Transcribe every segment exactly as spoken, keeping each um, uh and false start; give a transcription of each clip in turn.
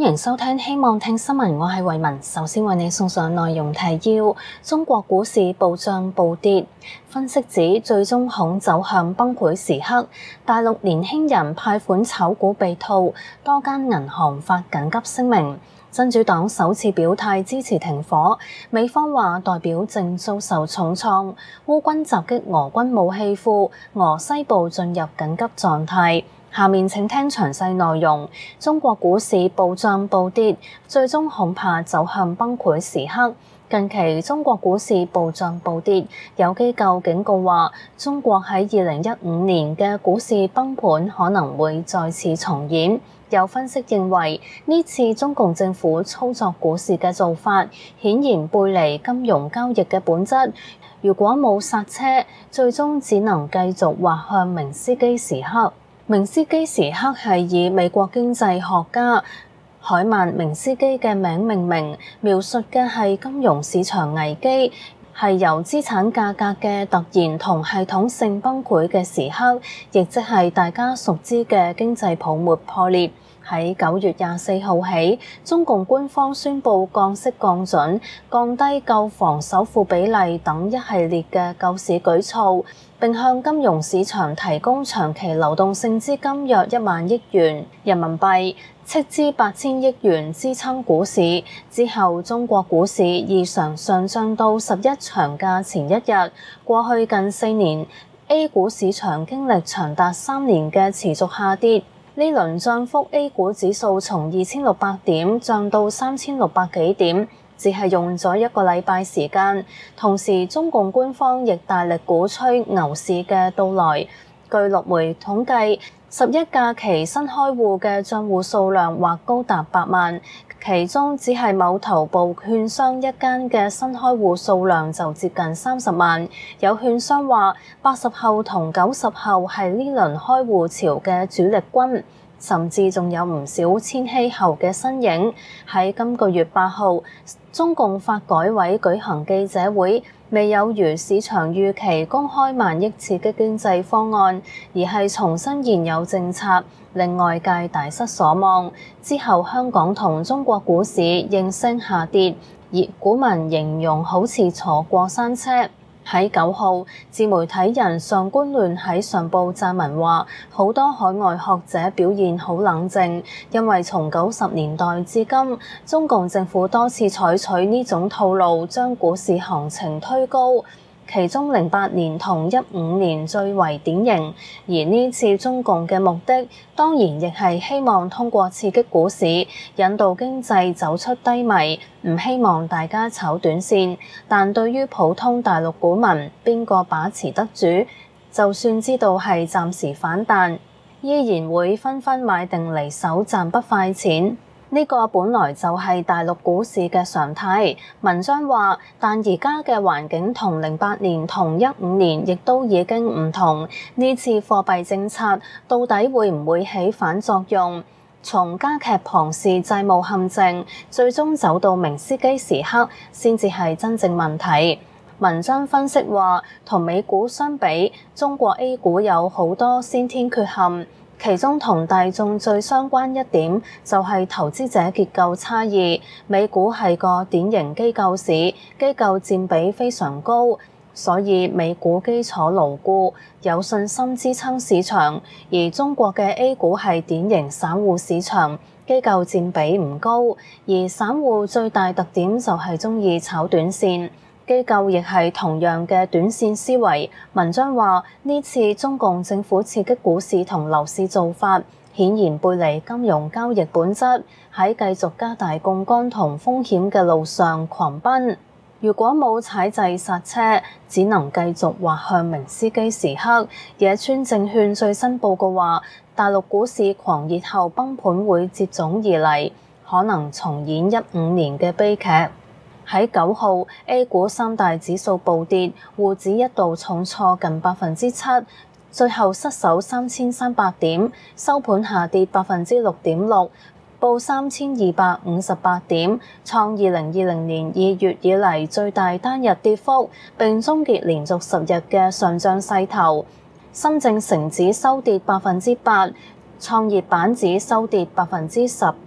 迎收聽希望聽新聞，我係慧雯。首先為你送上內容提要：中國股市暴漲暴跌，分析指最終恐走向崩潰時刻。大陸年輕人派款炒股被套，多間銀行發緊急聲明。真主黨首次表態支持停火，美方話代表正遭受重創。烏軍襲擊俄軍武器庫，俄西部進入緊急狀態。下面請聽詳細內容。中國股市暴漲暴跌，最終恐怕走向崩潰時刻。近期中國股市暴漲暴跌，有機構警告話，中國喺二零一五年嘅股市崩盤可能會再次重演。有分析認為，呢次中共政府操作股市嘅做法，顯然背離金融交易嘅本質。如果冇剎車，最終只能繼續滑向明斯基時刻。明斯基時刻係以美國經濟學家海曼明斯基嘅名命名，描述嘅係金融市場危機，係由資產價格嘅突然同系統性崩潰嘅時刻，亦即係大家熟知嘅經濟泡沫破裂。喺九月廿四號起，中共官方宣布降息降準、降低購房首付比例等一系列嘅救市舉措，並向金融市場提供長期流動性資金約一萬億元人民幣，斥資八千億元支撐股市。之後，中國股市異常上漲到十一長假前一日。過去近四年 ，A 股市場經歷長達三年嘅持續下跌。呢輪漲幅 A 股指數從二千六百點漲到三千六百幾點，只係用咗一個禮拜時間。同時，中共官方亦大力鼓吹牛市嘅到來。據陸媒統計，十一假期新開戶嘅賬戶數量或高達百萬，其中只係某頭部券商一間嘅新開戶數量就接近三十萬。有券商話，八十後同九十後係呢輪開戶潮嘅主力軍，甚至仲有唔少千禧後嘅身影。喺今個月八號，中共發改委舉行記者會，未有如市場預期公開萬億刺激經濟方案，而係重申現有政策，令外界大失所望。之後香港同中國股市應聲下跌，而股民形容好似坐過山車。喺九號，自媒體人上官亂喺上報撰文話，好多海外學者表現好冷靜，因為從九十年代至今，中共政府多次採取呢種套路，將股市行情推高。其中零八年同一五年最為典型，而呢次中共嘅目的當然亦係希望通過刺激股市，引導經濟走出低迷，唔希望大家炒短線。但對於普通大陸股民，邊個把持得住？就算知道係暫時反彈，依然會紛紛買定離手賺筆快錢。呢個本來就係大陸股市嘅常態。文章話，但而家嘅環境同零八年同一五年亦都已經唔同。呢次貨幣政策到底會唔會起反作用？從加劇龐氏債務陷阱，最終走到明斯基時刻，先至係真正問題。文章分析話，同美股相比，中國 A 股有好多先天缺陷。其中同大眾最相關一點就係投資者結構差異。美股係個典型機構市，機構佔比非常高，所以美股基礎牢固，有信心支撐市場。而中國嘅 A 股係典型散戶市場，機構佔比唔高，而散戶最大特點就係鍾意炒短線。機構亦係同樣嘅短線思維。文章話，呢次中共政府刺激股市同樓市做法，顯然背離金融交易本質，喺繼續加大槓桿同風險嘅路上狂奔。如果冇踩掣剎車，只能繼續滑向明斯基時刻。野村證券最新報告話，大陸股市狂熱後崩盤會接踵而嚟，可能重演一五年嘅悲劇。喺九號 A 股三大指數暴跌，滬指一度重挫近百分之七，最後失守三千三百點，收盤下跌百分之六點六，報三千二百五十八點，創二零二零年二月以嚟最大單日跌幅，並終結連續十日嘅上漲勢頭。深證成指收跌百分之八，創業板指收跌百分之十。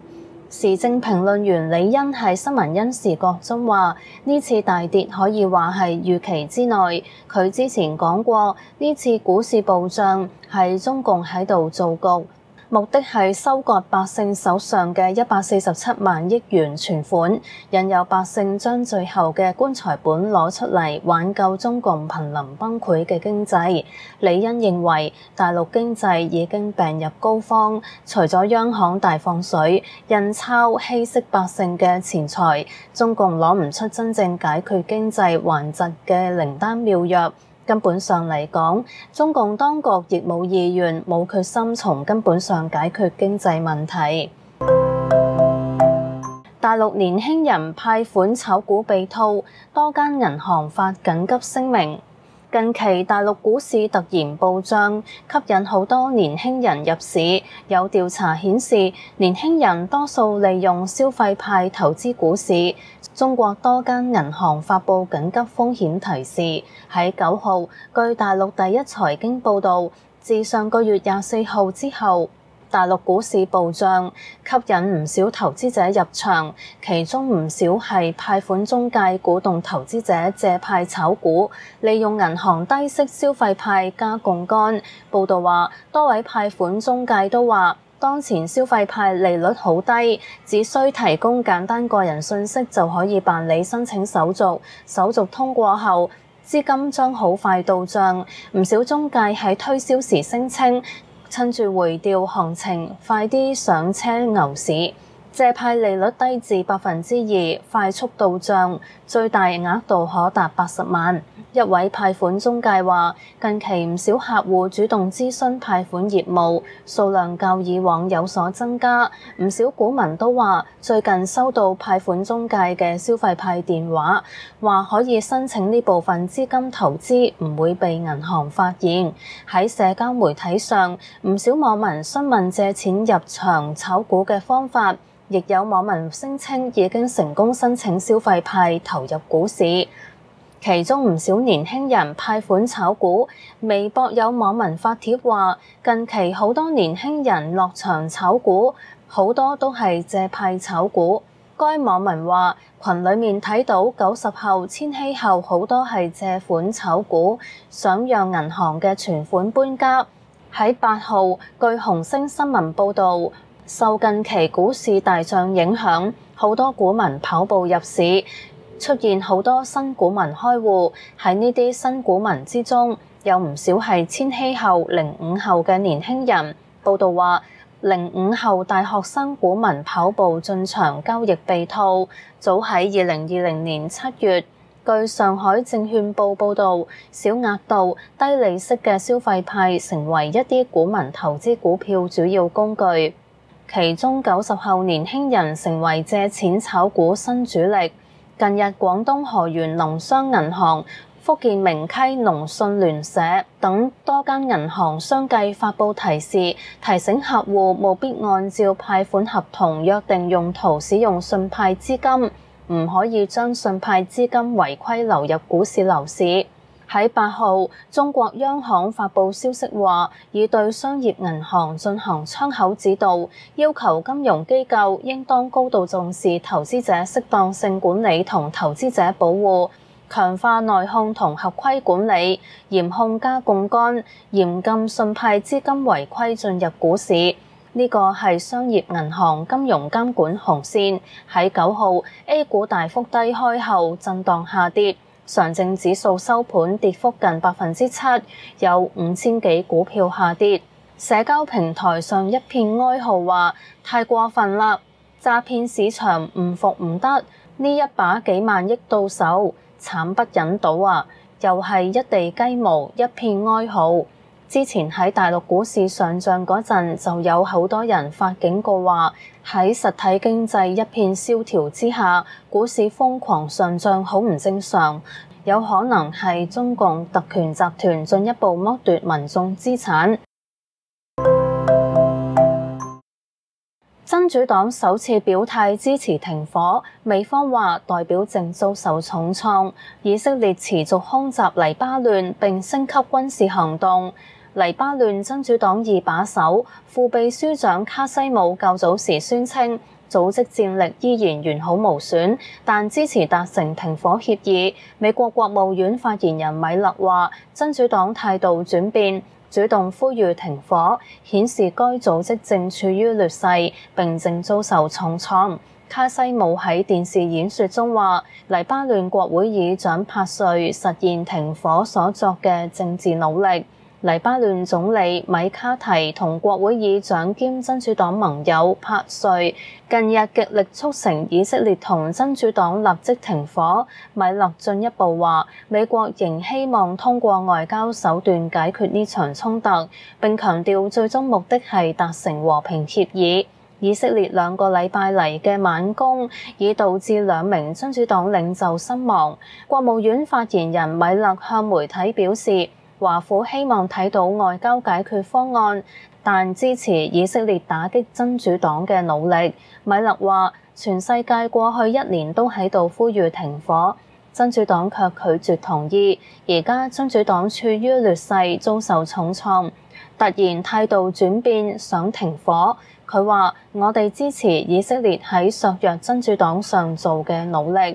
時政評論員李欣喺新聞因時覺中話：呢次大跌可以話係預期之內。佢之前講過，呢次股市暴漲係中共喺度造局，目的係收割百姓手上嘅一百四十七萬億元存款，引誘百姓將最後嘅棺材本攞出嚟挽救中共瀕臨崩潰嘅經濟。李欣認為，大陸經濟已經病入膏肓，除咗央行大放水、印鈔稀釋百姓嘅錢財，中共攞唔出真正解決經濟頑疾嘅靈丹妙藥。根本上嚟講，中共當局亦冇意願、冇決心從根本上解決經濟問題。大陸年輕人派款炒股被套，多間銀行發緊急聲明。近期大陸股市突然暴漲，吸引好多年輕人入市。有調查顯示，年輕人多數利用消費派投資股市。中國多間銀行發布緊急風險提示。喺九號，據大陸第一財經報導，自上個月廿四號之後，大陸股市暴漲，吸引唔少投資者入場，其中唔少係派款中介鼓動投資者借派炒股，利用銀行低息消費派加槓桿。報導話，多位派款中介都話，當前消費派利率好低，只需提供簡單個人信息就可以辦理申請手續，手續通過後，資金將好快到帳。唔少中介喺推銷時聲稱，趁住回調行情，快啲上車牛市。借派利率低至百分之二，快速到帳，最大額度可達八十萬。一位派款中介話：近期唔少客戶主動諮詢派款業務，數量較以往有所增加。唔少股民都話，最近收到派款中介嘅消費派電話，話可以申請呢部分資金投資，唔會被銀行發現。喺社交媒體上，唔少網民詢問借錢入場炒股嘅方法。亦有網民聲稱已經成功申請消費派投入股市，其中唔少年輕人派款炒股。微博有網民發帖話，近期好多年輕人落場炒股，好多都係借派炒股。該網民話，群裡面睇到九十後、千禧後好多係借款炒股，想讓銀行嘅存款搬家。喺八號，據紅星新聞報導，受近期股市大漲影響，好多股民跑步入市，出現好多新股民開戶。喺呢啲新股民之中，有唔少係千禧後、零五後嘅年輕人。報導話，零五後大學生股民跑步進場交易被套。早喺二零二零年七月，據上海證券報報導，小額度、低利息嘅消費派成為一啲股民投資股票主要工具。其中九十後年輕人成為借錢炒股新主力。近日，廣東河源農商銀行、福建明溪農信聯社等多間銀行相繼發布提示，提醒客戶務必按照派款合同約定用途使用信派資金，唔可以將信派資金違規流入股市樓市。喺八號，中國央行發布消息話，已對商業銀行進行窗口指導，要求金融機構應當高度重視投資者適當性管理同投資者保護，強化內控同合規管理，嚴控加槓桿，嚴禁信派資金違規進入股市。呢個係商業銀行金融監管紅線。喺九號 A 股大幅低開後震盪下跌。上證指數收盤跌幅近百分之七，有五千幾股票下跌。社交平台上一片哀號話：太過分啦！詐騙市場唔服唔得，呢一把幾萬億到手，慘不忍睹啊！又係一地雞毛，一片哀號。之前喺大陸股市上漲嗰陣，就有好多人發警告話，喺實體經濟一片蕭條之下，股市瘋狂上漲好唔正常，有可能係中共特權集團進一步剝奪民眾資產。真主黨首次表態支持停火，美方話代表正遭受重創。以色列持續空襲黎巴嫩並升級軍事行動。黎巴嫩真主黨二把手副秘書長卡西姆較早時宣稱， 組織戰力依然完好無損，但支持達成停火協議。美國國務院發言人米勒話，真主黨態度轉變，主動呼籲停火，顯示該組織正處於劣勢，並正遭受重創。卡西姆喺電視演說中話，黎巴嫩國會議長帕瑞實現停火所作嘅政治努力。黎巴嫩總理米卡提同國會議長兼真主黨盟友帕瑞近日極力促成以色列同真主黨立即停火。米勒進一步話，美國仍希望通過外交手段解決呢場衝突，並強調最終目的係達成和平協議。以色列兩個禮拜嚟嘅猛攻已導致兩名真主黨領袖身亡。國務院發言人米勒向媒體表示，華府希望睇到外交解決方案，但支持以色列打擊真主黨嘅努力。米勒話，全世界過去一年都喺度呼籲停火，真主黨卻拒絕同意。而家真主黨處於劣勢，遭受重創，突然態度轉變，想停火。佢話，我哋支持以色列喺削弱真主黨上做嘅努力。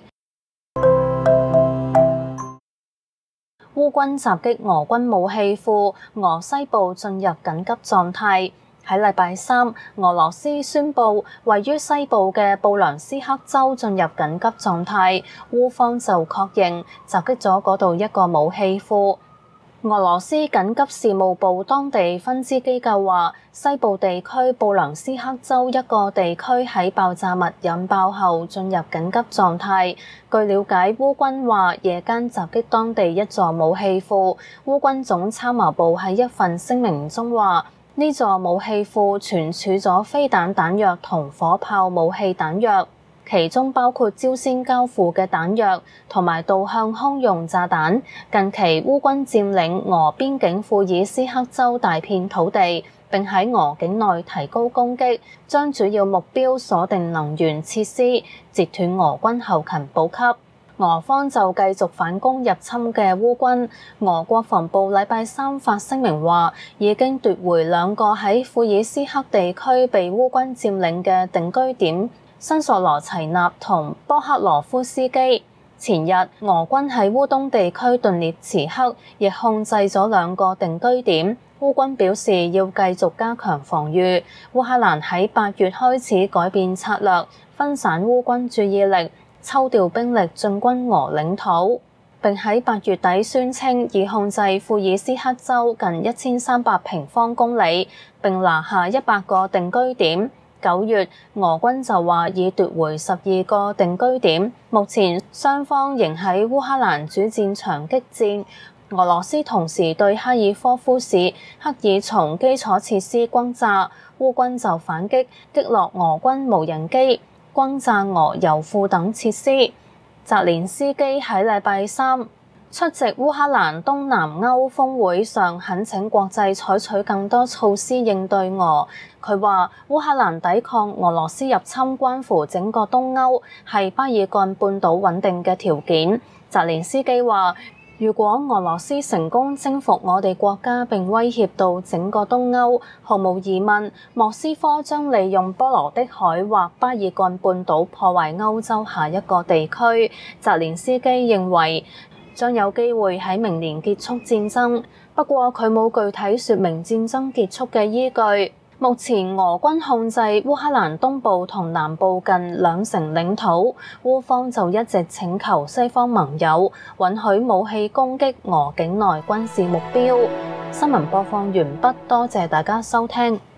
烏軍襲擊俄軍武器庫，俄西部進入緊急狀態。喺禮拜三，俄羅斯宣布位於西部嘅布良斯克州進入緊急狀態，烏方就確認襲擊咗嗰度一個武器庫。俄羅斯緊急事務部當地分支機構話，西部地區布良斯克州一個地區喺爆炸物引爆後進入緊急狀態。據了解，烏軍話夜間襲擊當地一座武器庫。烏軍總參謀部喺一份聲明中話，呢座武器庫存儲咗飛彈彈藥同火炮武器彈藥，其中包括朝先交付嘅彈藥同埋導向空用炸彈。近期烏軍佔領俄邊境庫爾斯克州大片土地，並喺俄境內提高攻擊，將主要目標鎖定能源設施，截斷俄軍後勤補給。俄方就繼續反攻入侵嘅烏軍。俄國防部禮拜三發聲明話，已經奪回兩個喺庫爾斯克地區被烏軍佔領嘅定居點，新索羅齊納同波克羅夫斯基。前日，俄軍喺烏東地區頓涅茨克亦控制咗兩個定居點。烏軍表示要繼續加強防禦。烏克蘭喺八月開始改變策略，分散烏軍注意力，抽調兵力進軍俄領土，並喺八月底宣稱已控制庫爾斯克州近一千三百平方公里，並拿下一百個定居點。九月，俄軍就話已奪回十二個定居點。目前雙方仍喺烏克蘭主戰場激戰。俄羅斯同時對哈爾科夫市克爾松基礎設施轟炸，烏軍就反擊，擊落俄軍無人機，轟炸俄油庫等設施。澤連斯基喺禮拜三出席烏克蘭東南歐峰會上，懇請國際採取更多措施應對俄。佢話烏克蘭抵抗俄羅斯入侵關乎整個東歐，係巴爾幹半島穩定嘅條件。澤連斯基話，如果俄羅斯成功征服我哋國家並威脅到整個東歐，毫無疑問，莫斯科將利用波羅的海或巴爾幹半島破壞歐洲下一個地區。澤連斯基認為將有機會喺明年結束戰爭，不過佢冇具體說明戰爭結束嘅依據。目前俄軍控制烏克蘭東部同南部近兩成領土，烏方就一直請求西方盟友允許武器攻擊俄境內軍事目標。新聞播放完畢，多謝大家收聽。